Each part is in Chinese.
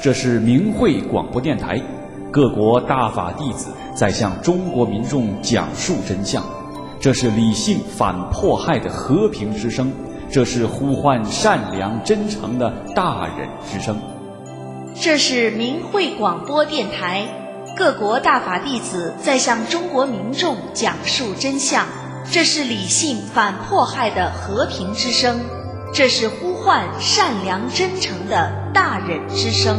这是明慧广播电台，各国大法弟子在向中国民众讲述真相。这是理性反迫害的和平之声，这是呼唤善良真诚的大忍之声。 这是明慧广播电台，各国大法弟子在向中国民众讲述真相。这是理性反迫害的和平之声，这是呼唤善良真诚的大忍之声。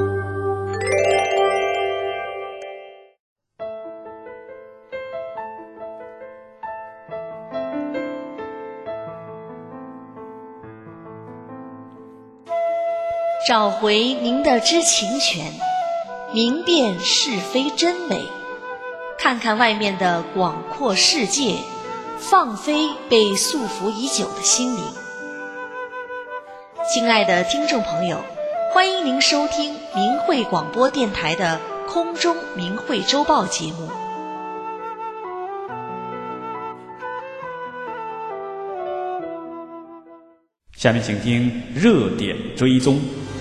找回您的知情权，明辨是非真伪，看看外面的广阔世界，放飞被束缚已久的心灵。亲爱的听众朋友，欢迎您收听明慧广播电台的空中明慧周报节目。 下面请听热点追踪。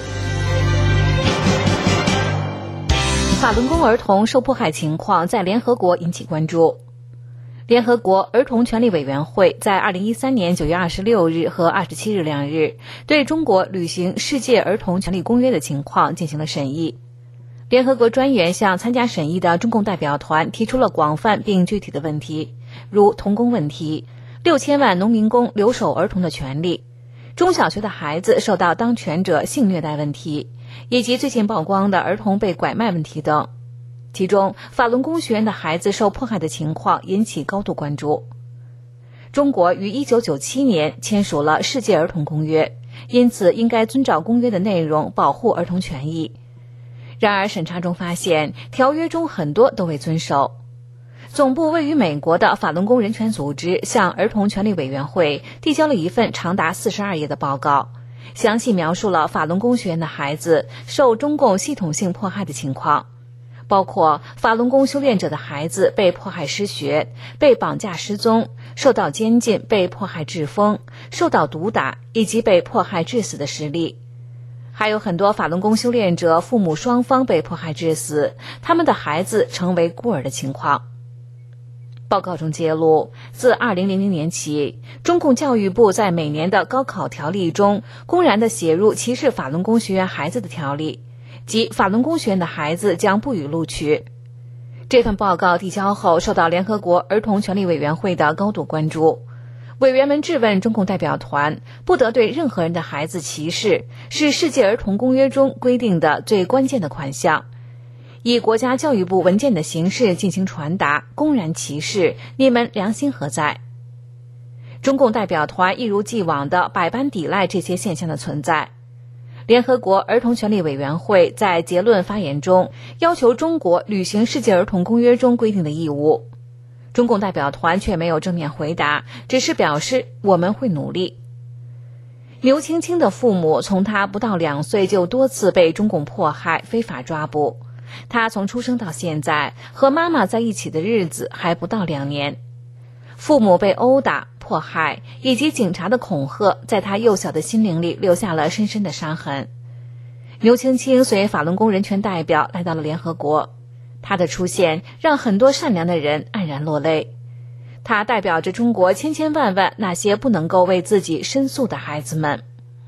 法轮功儿童受迫害情况在联合国引起关注。联合国儿童权利委员会在2013年9月26日和27日2日对中国履行世界儿童权利公约的情况进行了审议。联合国专员向参加审议的中共代表团提出了广泛并具体的问题，如童工问题、6000万农民工留守儿童的权利、中小学的孩子受到当权者性虐待问题，以及最近曝光的儿童被拐卖问题等。其中，法轮功学员的孩子受迫害的情况引起高度关注。中国于1997年签署了世界儿童公约，因此应该遵照公约的内容保护儿童权益。然而，审查中发现，条约中很多都未遵守。总部位于美国的法轮功人权组织向儿童权利委员会递交了一份长达42页的报告，详细描述了法轮功学员的孩子受中共系统性迫害的情况，包括法轮功修炼者的孩子被迫害失学、被绑架失踪、受到监禁、被迫害致疯、受到毒打以及被迫害致死的实例。还有很多法轮功修炼者父母双方被迫害致死，他们的孩子成为孤儿的情况。报告中揭露，自2000年起，中共教育部在每年的高考条例中公然地写入歧视法轮功学员孩子的条例，即法轮功学员的孩子将不予录取。这份报告递交后，受到联合国儿童权利委员会的高度关注。委员们质问中共代表团，不得对任何人的孩子歧视，是世界儿童公约中规定的最关键的款项。以国家教育部文件的形式进行传达，公然歧视，你们良心何在？中共代表团一如既往地百般抵赖这些现象的存在。联合国儿童权利委员会在结论发言中要求中国履行世界儿童公约中规定的义务，中共代表团却没有正面回答，只是表示我们会努力。牛青青的父母从他不到2岁就多次被中共迫害、非法抓捕，他从出生到现在和妈妈在一起的日子还不到2年。父母被殴打、迫害以及警察的恐吓，在他幼小的心灵里留下了深深的伤痕。牛青青随法轮功人权代表来到了联合国，他的出现让很多善良的人黯然落泪。他代表着中国千千万万那些不能够为自己申诉的孩子们。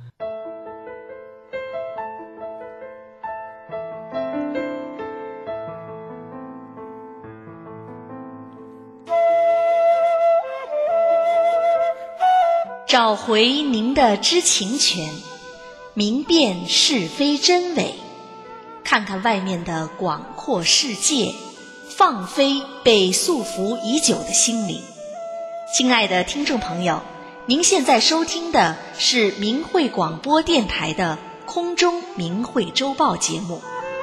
找回您的知情权，明辨是非真伪，看看外面的广阔世界，放飞被束缚已久的心灵。亲爱的听众朋友，您现在收听的是明慧广播电台的空中明慧周报节目。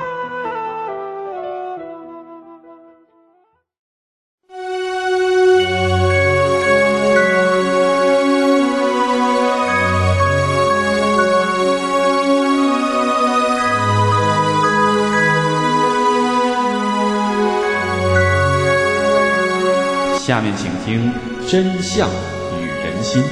下面请听真相与人心。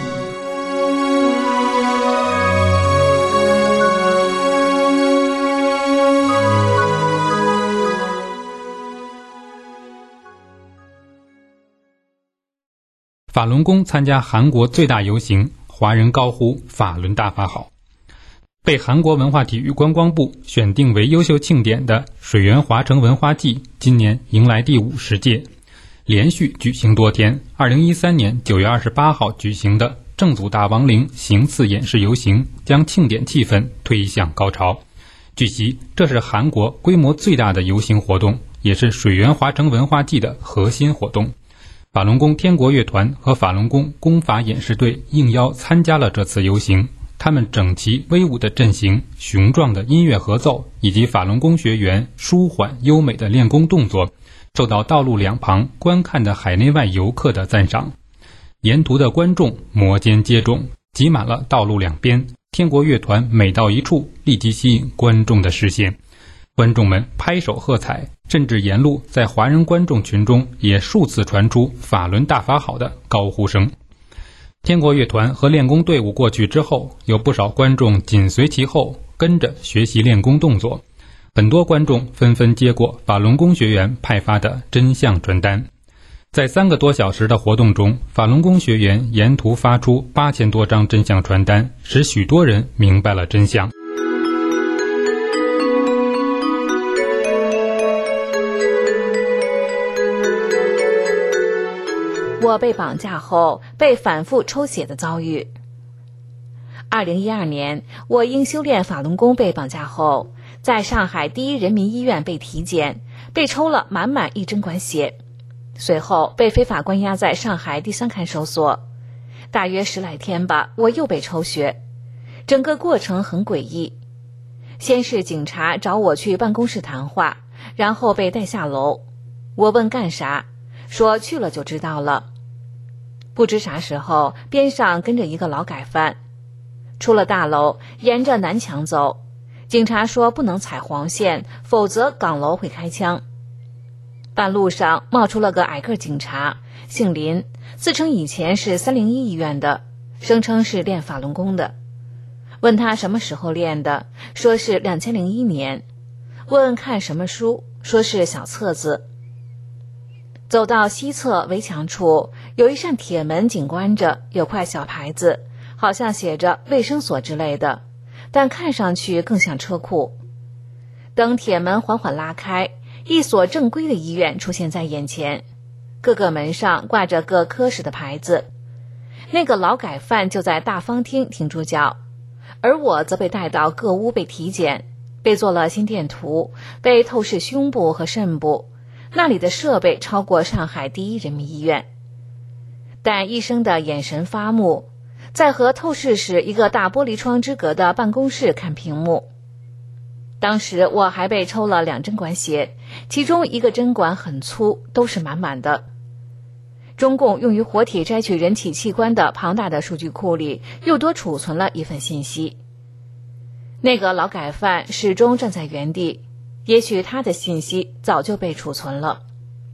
法轮功参加韩国最大游行，华人高呼法轮大法好。被韩国文化体育观光部选定为优秀庆典的水源华城文化季今年迎来第50届，连续举行多天。2013年9月28号举行的正祖大王陵行刺演示游行将庆典气氛推向高潮。据悉，这是韩国规模最大的游行活动，也是水源华城文化季的核心活动。法轮功天国乐团和法轮功功法演示队应邀参加了这次游行，他们整齐威武的阵型、雄壮的音乐合奏以及法轮功学员舒缓优美的练功动作，受到道路两旁观看的海内外游客的赞赏。沿途的观众摩肩接踵，挤满了道路两边，天国乐团每到一处立即吸引观众的视线，观众们拍手喝彩，甚至沿路在华人观众群中也数次传出法轮大法好的高呼声。天国乐团和练功队伍过去之后，有不少观众紧随其后，跟着学习练功动作。很多观众纷纷接过法轮功学员派发的真相传单。在3个多小时的活动中，法轮功学员沿途发出8000多张真相传单，使许多人明白了真相。 我被绑架后被反复抽血的遭遇。2012年，我因修炼法轮功被绑架后，在上海第一人民医院被体检，被抽了满满1针管血，随后被非法关押在上海第3看守所，大约10来天吧，我又被抽血。整个过程很诡异，先是警察找我去办公室谈话，然后被带下楼。我问干啥，说去了就知道了。不知啥时候，边上跟着一个劳改犯。出了大楼，沿着南墙走，警察说不能踩黄线，否则岗楼会开枪。半路上冒出了个矮个警察，姓林，自称以前是301医院的，声称是练法轮功的。问他什么时候练的，说是2001年。问看什么书，说是小册子。走到西侧围墙处，有一扇铁门紧关着，有块小牌子，好像写着卫生所之类的，但看上去更像车库。等铁门缓缓拉开，一所正规的医院出现在眼前，各个门上挂着各科室的牌子。那个劳改犯就在大方厅停住脚，而我则被带到各屋被体检，被做了心电图，被透视胸部和肾部，那里的设备超过上海第一人民医院。但医生的眼神发木，在和透视室一个大玻璃窗之隔的办公室看屏幕。当时我还被抽了2针管血，其中一个针管很粗，都是满满的。中共用于活体摘取人体器官的庞大的数据库里，又多储存了一份信息。那个劳改犯始终站在原地，也许他的信息早就被储存了。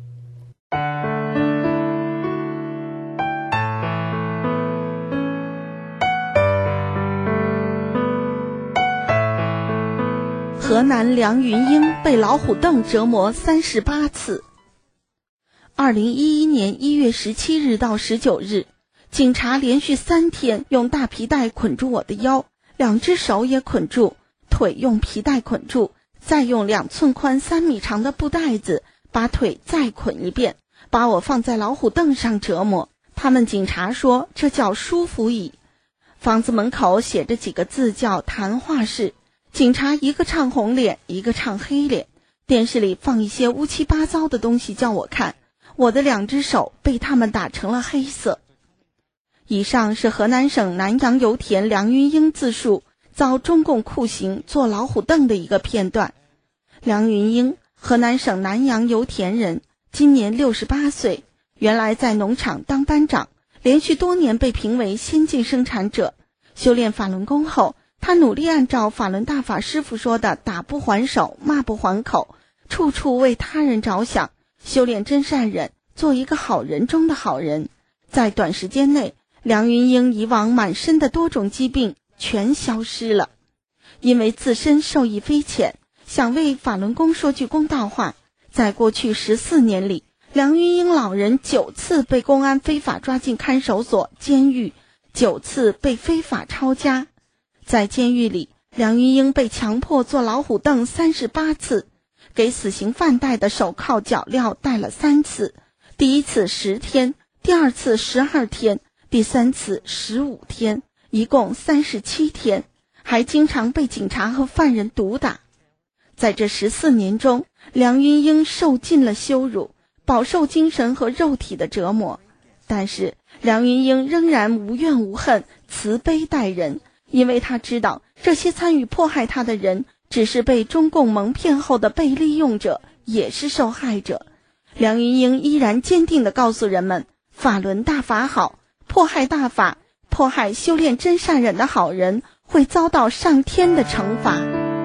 河南梁云英被老虎凳折磨38次。2011年1月17日到19日，警察连续3天用大皮带捆住我的腰，2只手也捆住，腿用皮带捆住，再用2寸宽3米长的布带子把腿再捆一遍，把我放在老虎凳上折磨。他们警察说这叫舒服椅。房子门口写着几个字叫谈话室，警察一个唱红脸，一个唱黑脸，电视里放一些乌七八糟的东西叫我看，我的2只手被他们打成了黑色。以上是河南省南阳油田梁云英自述遭中共酷刑坐老虎凳的一个片段。梁云英，河南省南阳油田人，今年68岁，原来在农场当班长，连续多年被评为先进生产者。修炼法轮功后，他努力按照法轮大法师父说的打不还手，骂不还口，处处为他人着想，修炼真善忍，做一个好人中的好人。在短时间内，梁云英以往满身的多种疾病全消失了。因为自身受益匪浅，想为法轮功说句公道话，在过去14年里， 梁云英老人9次被公安非法抓进看守所、监狱，9次被非法抄家。在监狱里，梁云英被强迫坐老虎凳38次，给死刑犯戴的手铐脚镣戴了3次，第一次10天，第二次12天，第三次15天，一共37天，还经常被警察和犯人毒打。在这14年中，梁云英受尽了羞辱，饱受精神和肉体的折磨。但是梁云英仍然无怨无恨，慈悲待人，因为他知道这些参与迫害他的人只是被中共蒙骗后的被利用者，也是受害者。梁云英依然坚定地告诉人们，法轮大法好，迫害大法，迫害修炼真善忍的好人会遭到上天的惩罚。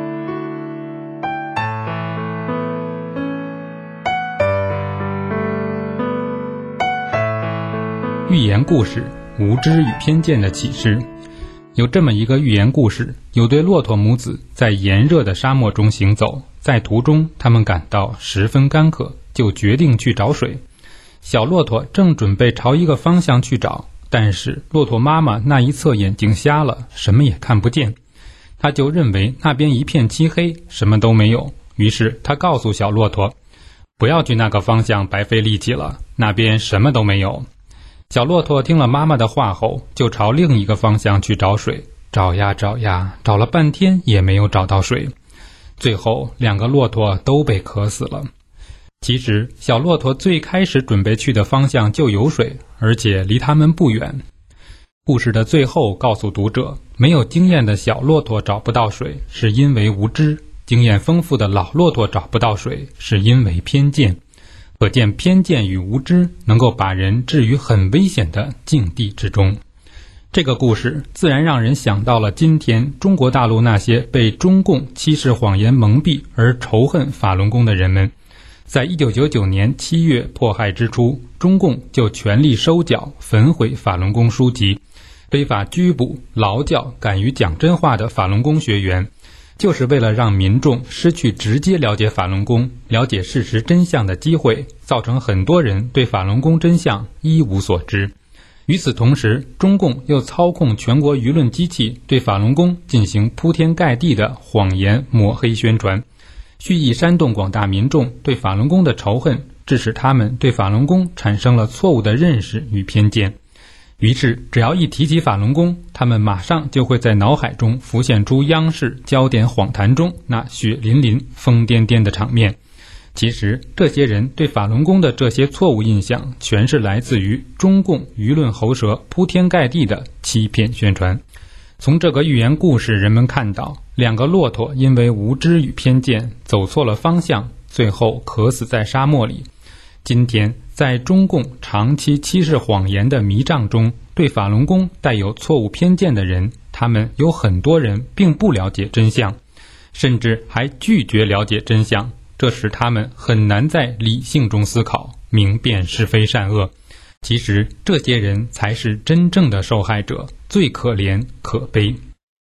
寓言故事《无知与偏见的启示》。有这么一个寓言故事，有对骆驼母子在炎热的沙漠中行走，在途中他们感到十分干渴，就决定去找水。小骆驼正准备朝一个方向去找，但是骆驼妈妈那一侧眼睛瞎了，什么也看不见。他就认为那边一片漆黑，什么都没有，于是他告诉小骆驼，不要去那个方向白费力气了，那边什么都没有。小骆驼听了妈妈的话后，就朝另一个方向去找水，找呀找呀，找了半天也没有找到水。最后2个骆驼都被渴死了。其实小骆驼最开始准备去的方向就有水，而且离他们不远。故事的最后告诉读者，没有经验的小骆驼找不到水，是因为无知；经验丰富的老骆驼找不到水，是因为偏见。可见偏见与无知能够把人置于很危险的境地之中。这个故事自然让人想到了今天中国大陆那些被中共欺世谎言蒙蔽而仇恨法轮功的人们。在1999年7月迫害之初，中共就全力收缴、焚毁法轮功书籍，非法拘捕、劳教敢于讲真话的法轮功学员，就是为了让民众失去直接了解法轮功、了解事实真相的机会，造成很多人对法轮功真相一无所知。与此同时，中共又操控全国舆论机器，对法轮功进行铺天盖地的谎言抹黑宣传，蓄意煽动广大民众对法轮功的仇恨，致使他们对法轮功产生了错误的认识与偏见。于是只要一提起法轮功，他们马上就会在脑海中浮现出央视焦点访谈中那血淋淋、疯癫癫的场面。其实这些人对法轮功的这些错误印象，全是来自于中共舆论喉舌铺天盖地的欺骗宣传。从这个寓言故事，人们看到2个骆驼因为无知与偏见走错了方向，最后渴死在沙漠里。今天在中共长期欺世谎言的迷障中，对法轮功带有错误偏见的人，他们有很多人并不了解真相，甚至还拒绝了解真相，这使他们很难在理性中思考，明辨是非善恶。其实这些人才是真正的受害者，最可怜可悲。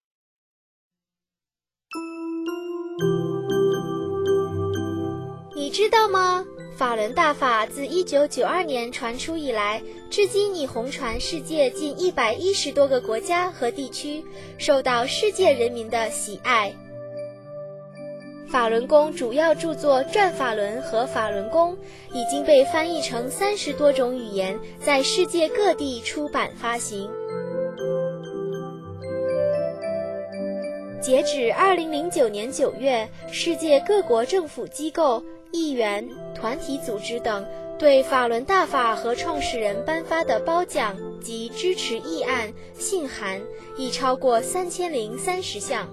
你知道吗？法轮大法自1992年传出以来，至今已红传世界近110多个国家和地区，受到世界人民的喜爱。法轮功主要著作《转法轮》和《法轮功》已经被翻译成30多种语言，在世界各地出版发行。截止2009年9月，世界各国政府机构、议员、团体组织等对法轮大法和创始人颁发的褒奖及支持议案、信函已超过3030项。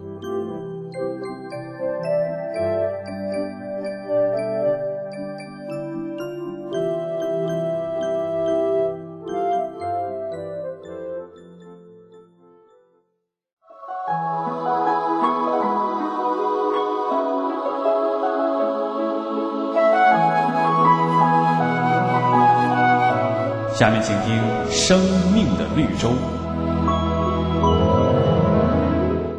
下面请听《生命的绿洲》。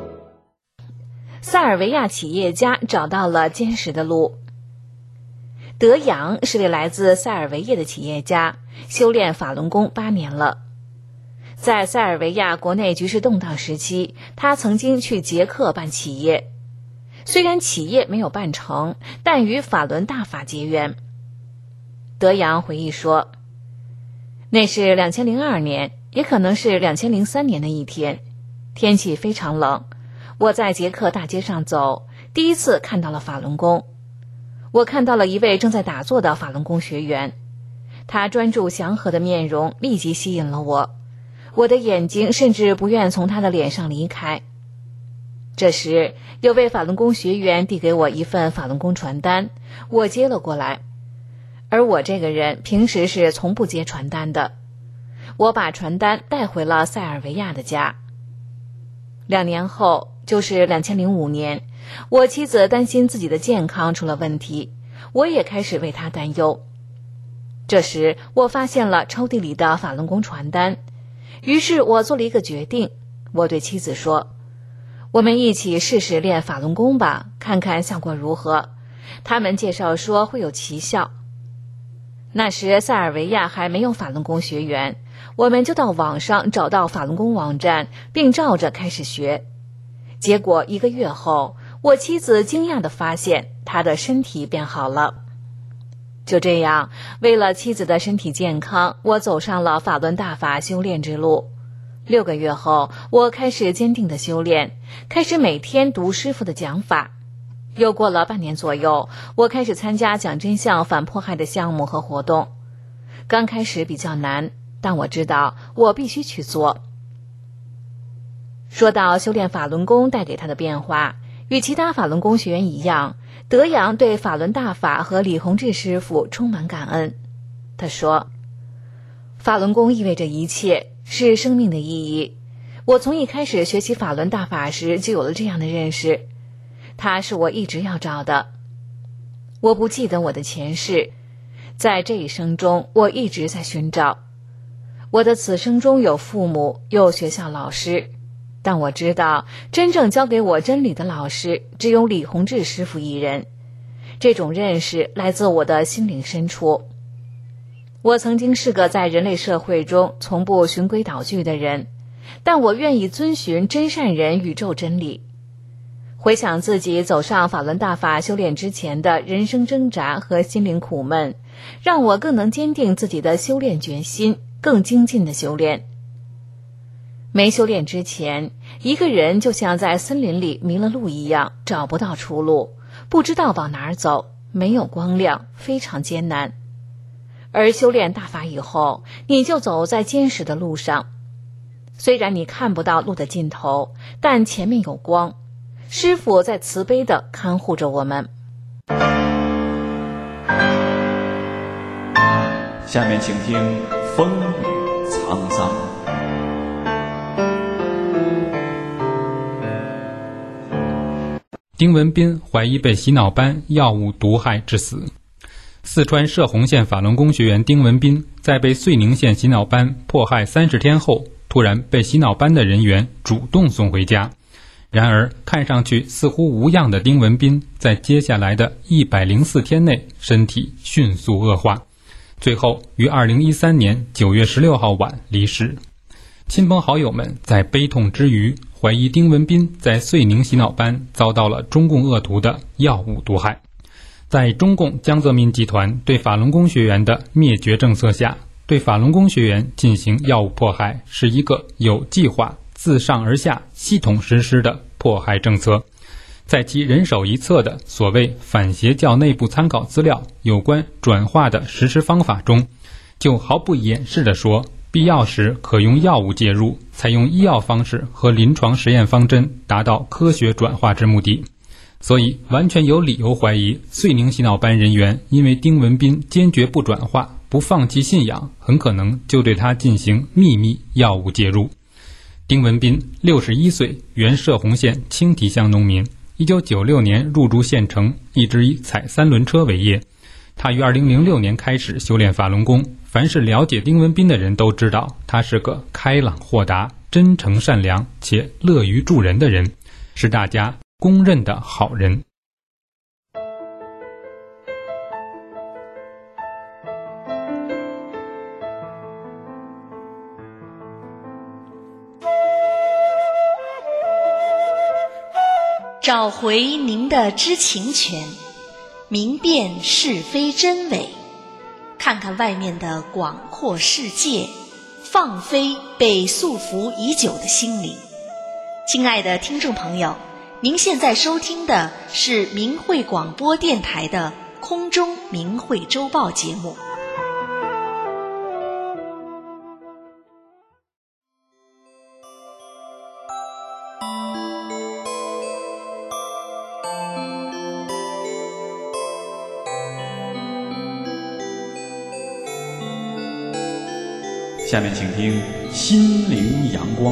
塞尔维亚企业家找到了坚实的路。 德阳是位来自塞尔维亚的企业家，修炼法轮功8年了。在塞尔维亚国内局势动荡时期，他曾经去捷克办企业，虽然企业没有办成，但与法轮大法结缘。德阳回忆说，那是2002年，也可能是2003年的一天，天气非常冷，我在捷克大街上走，第一次看到了法轮功。我看到了一位正在打坐的法轮功学员，他专注祥和的面容立即吸引了我，我的眼睛甚至不愿从他的脸上离开。这时，有位法轮功学员递给我一份法轮功传单，我接了过来。而我这个人平时是从不接传单的，我把传单带回了塞尔维亚的家。2年后，就是2005年，我妻子担心自己的健康出了问题，我也开始为她担忧。这时，我发现了抽屉里的法轮功传单，于是我做了一个决定，我对妻子说，我们一起试试练法轮功吧，看看效果如何。他们介绍说会有奇效。那时塞尔维亚还没有法轮功学员，我们就到网上找到法轮功网站，并照着开始学。结果1个月后，我妻子惊讶地发现她的身体变好了。就这样，为了妻子的身体健康，我走上了法轮大法修炼之路。6个月后，我开始坚定的修炼，开始每天读师父的讲法。又过了半年左右，我开始参加讲真相反迫害的项目和活动。刚开始比较难，但我知道我必须去做。说到修炼法轮功带给他的变化，与其他法轮功学员一样，德阳对法轮大法和李洪志师傅充满感恩。他说，法轮功意味着一切，是生命的意义。我从一开始学习法轮大法时就有了这样的认识，它是我一直要找的。我不记得我的前世，在这一生中我一直在寻找。我的此生中有父母，有学校老师，但我知道真正教给我真理的老师只有李洪志师傅一人。这种认识来自我的心灵深处。我曾经是个在人类社会中从不循规蹈矩的人，但我愿意遵循真善人宇宙真理。回想自己走上法轮大法修炼之前的人生挣扎和心灵苦闷，让我更能坚定自己的修炼决心，更精进的修炼。没修炼之前，一个人就像在森林里迷了路一样，找不到出路，不知道往哪儿走，没有光亮，非常艰难。而修炼大法以后，你就走在坚实的路上，虽然你看不到路的尽头，但前面有光，师父在慈悲地看护着我们。 下面请听风雨沧桑。 丁文彬怀疑被洗脑班药物毒害致死。四川射洪县法轮功学员丁文彬在被遂宁县洗脑班迫害30天后，突然被洗脑班的人员主动送回家。然而看上去似乎无恙的丁文彬在接下来的104天内身体迅速恶化，最后于2013年9月16号晚离世。亲朋好友们在悲痛之余，怀疑丁文彬在遂宁洗脑班遭到了中共恶徒的药物毒害。在中共江泽民集团对法轮功学员的灭绝政策下，对法轮功学员进行药物迫害是一个有计划、自上而下系统实施的迫害政策。在其人手一册的所谓反邪教内部参考资料有关转化的实施方法中，就毫不掩饰地说，必要时可用药物介入，采用医药方式和临床实验方针，达到科学转化之目的。所以完全有理由怀疑遂宁洗脑班人员因为丁文彬坚决不转化，不放弃信仰，很可能就对他进行秘密药物介入。丁文彬61岁，原射洪县青堤乡农民，1996年入驻县城，一直以踩3轮车为业。他于2006年开始修炼法轮功，凡是了解丁文彬的人都知道，他是个开朗豁达、真诚善良且乐于助人的人，是大家公认的好人。 找回您的知情权，明辨是非真伪，看看外面的广阔世界，放飞被束缚已久的心灵。亲爱的听众朋友，您现在收听的是明慧广播电台的空中明慧周报节目。 下面请听心灵阳光。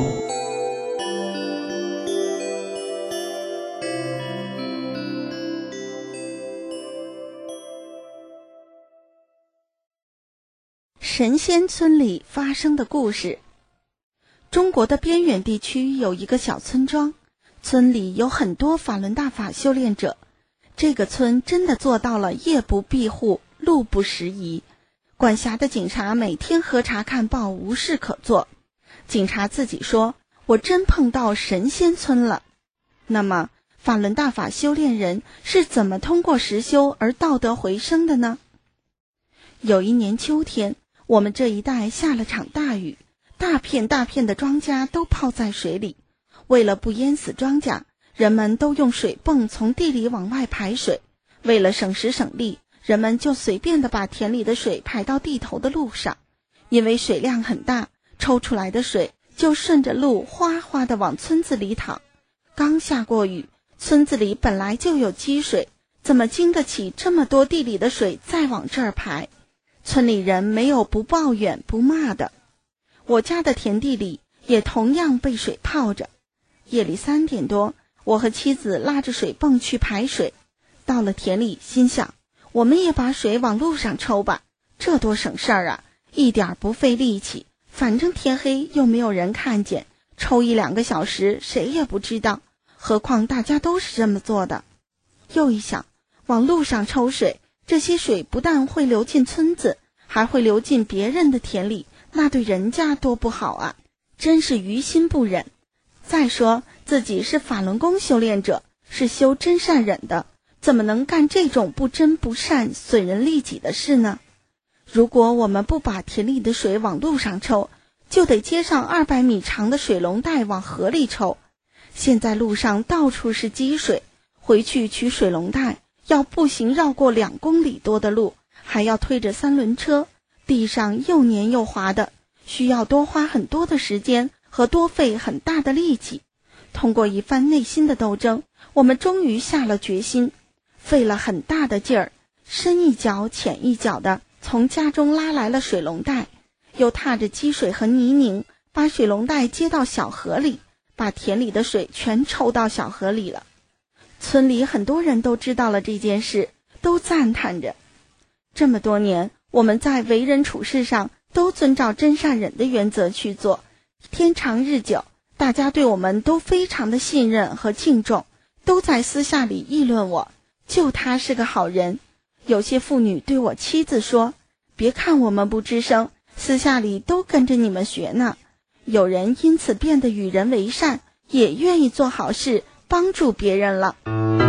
神仙村里发生的故事。中国的边远地区有一个小村庄，村里有很多法轮大法修炼者。这个村真的做到了夜不闭户，路不拾遗。管辖的警察每天喝茶看报，无事可做。警察自己说，我真碰到神仙村了。那么法轮大法修炼人是怎么通过实修而道德回升的呢？有一年秋天，我们这一带下了场大雨，大片大片的庄稼都泡在水里。为了不淹死庄稼，人们都用水泵从地里往外排水。为了省时省力，人们就随便地把田里的水排到地头的路上。因为水量很大，抽出来的水就顺着路哗哗地往村子里淌。刚下过雨，村子里本来就有积水，怎么经得起这么多地里的水再往这儿排？村里人没有不抱怨不骂的。我家的田地里也同样被水泡着。夜里3点多，我和妻子拉着水泵去排水。到了田里，心想我们也把水往路上抽吧，这多省事儿啊，一点不费力气，反正天黑又没有人看见，抽1-2个小时谁也不知道，何况大家都是这么做的。又一想，往路上抽水，这些水不但会流进村子，还会流进别人的田里，那对人家多不好啊，真是于心不忍。再说自己是法轮功修炼者，是修真善忍的，怎么能干这种不真不善损人利己的事呢？如果我们不把田里的水往路上抽，就得接上200米长的水龙带往河里抽。现在路上到处是积水，回去取水龙带要步行绕过2公里多的路，还要推着3轮车，地上又黏又滑的，需要多花很多的时间和多费很大的力气。通过一番内心的斗争，我们终于下了决心，费了很大的劲儿，深一脚浅一脚的从家中拉来了水龙带，又踏着积水和泥泞，把水龙带接到小河里，把田里的水全抽到小河里了。村里很多人都知道了这件事，都赞叹着。这么多年，我们在为人处事上都遵照真善忍的原则去做，天长日久，大家对我们都非常的信任和敬重，都在私下里议论我，就他是个好人。有些妇女对我妻子说，别看我们不吱声，私下里都跟着你们学呢。有人因此变得与人为善，也愿意做好事，帮助别人了。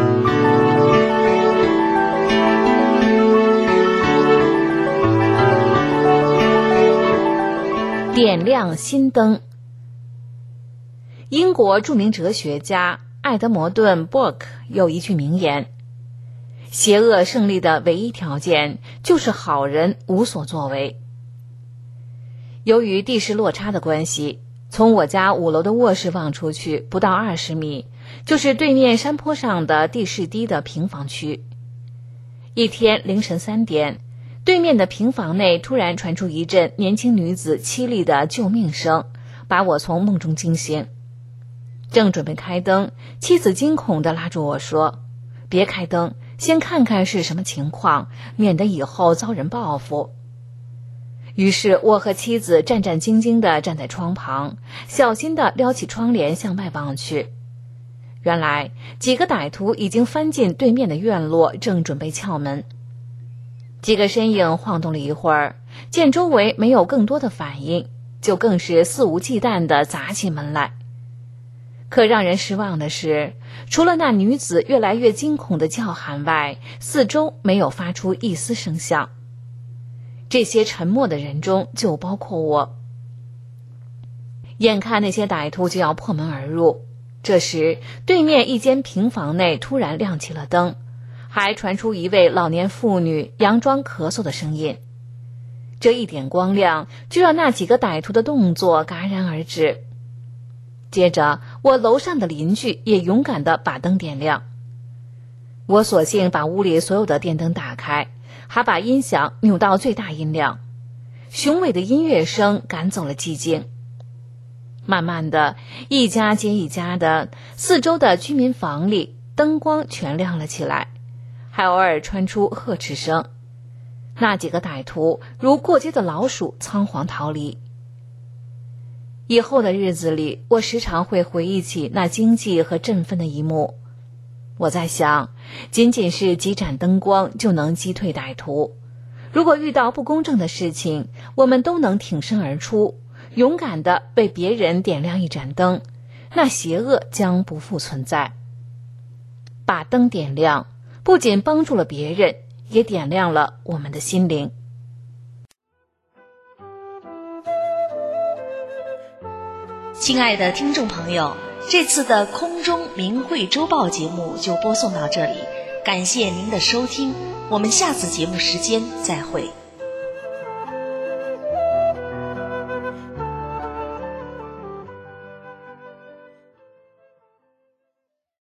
点亮心灯。英国著名哲学家爱德摩顿·伯克有一句名言，邪恶胜利的唯一条件就是好人无所作为。由于地势落差的关系，从我家5楼的卧室望出去不到20米，就是对面山坡上的地势低的平房区。一天凌晨3点，对面的平房内突然传出一阵年轻女子凄厉的救命声，把我从梦中惊醒。正准备开灯，妻子惊恐地拉住我说，别开灯，先看看是什么情况，免得以后遭人报复。于是我和妻子战战兢兢地站在窗旁，小心地撩起窗帘向外望去。原来几个歹徒已经翻进对面的院落，正准备撬门。几个身影晃动了一会儿，见周围没有更多的反应，就更是肆无忌惮地砸起门来。 可让人失望的是，除了那女子越来越惊恐的叫喊外，四周没有发出一丝声响。这些沉默的人中就包括我。眼看那些歹徒就要破门而入，这时对面一间平房内突然亮起了灯，还传出一位老年妇女佯装咳嗽的声音。这一点光亮就让那几个歹徒的动作戛然而止。接着我楼上的邻居也勇敢地把灯点亮。我索性把屋里所有的电灯打开，还把音响扭到最大音量。雄伟的音乐声赶走了寂静。慢慢的，一家接一家的，四周的居民房里灯光全亮了起来，还偶尔传出呵斥声。那几个歹徒如过街的老鼠仓皇逃离。以后的日子里，我时常会回忆起那惊悸和振奋的一幕。我在想，仅仅是几盏灯光就能击退歹徒。如果遇到不公正的事情，我们都能挺身而出，勇敢地为别人点亮一盏灯，那邪恶将不复存在。把灯点亮，不仅帮助了别人，也点亮了我们的心灵。 亲爱的听众朋友，这次的空中明慧周报节目就播送到这里，感谢您的收听，我们下次节目时间再会。